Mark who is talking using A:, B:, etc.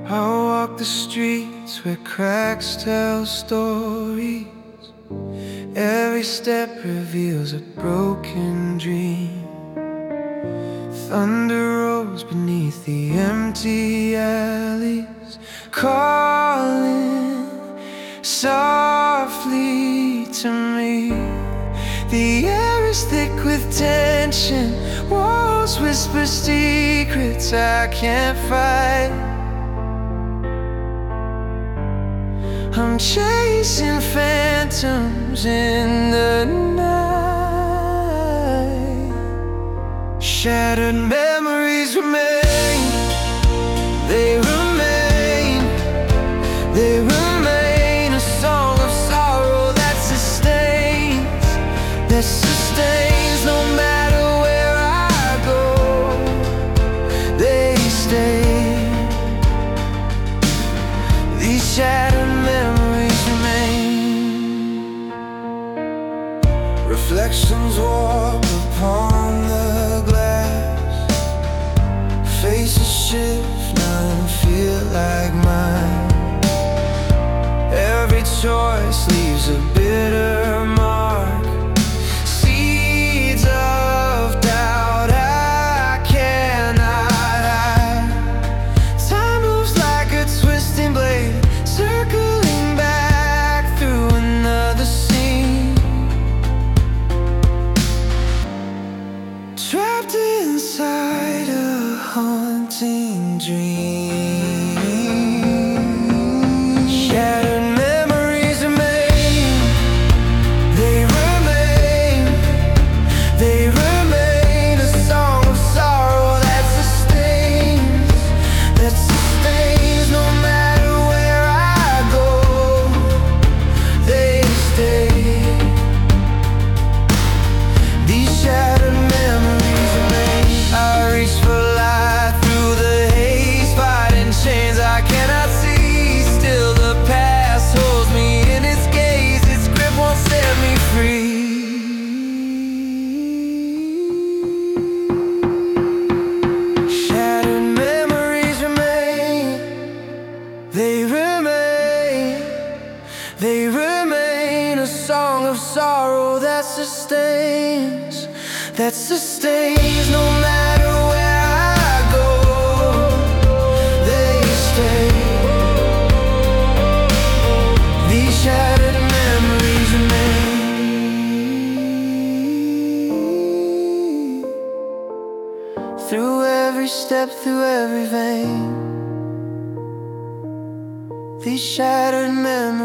A: I walk the streets where cracks tell stories. Every step reveals a broken dream. Thunder rolls beneath the empty alleys, calling softly to me. The air is thick with tension, walls whisper secrets I can't fight. I'm chasing phantoms in the night. Shattered memories remain. They remain. They remain. A song of sorrow that sustains. That sustains no matter where I go. They stay. These shattered memories remain. Reflections warp upon the glass. Faces shift, none feel like mine. Every choice leaves a bitter mark. Seeds of doubt I cannot hide. Time moves like a twisting blade, circling back through another scene. Trapped inside a haunting dream. Shattered memories remain. They remain. They remain. A song of sorrow that sustains. That sustains no matter where I go. They stay. These shattered memories remain. I reach for light through the haze, fighting chains I cannot see. Still the past holds me in its gaze. Its grip won't set me free. Shattered memories remain. They remain. They remain. A song of sorrow that sustains. That sustains no matter where I go. They stay. These shattered memories remain. Through every step, through every vein. These shattered memories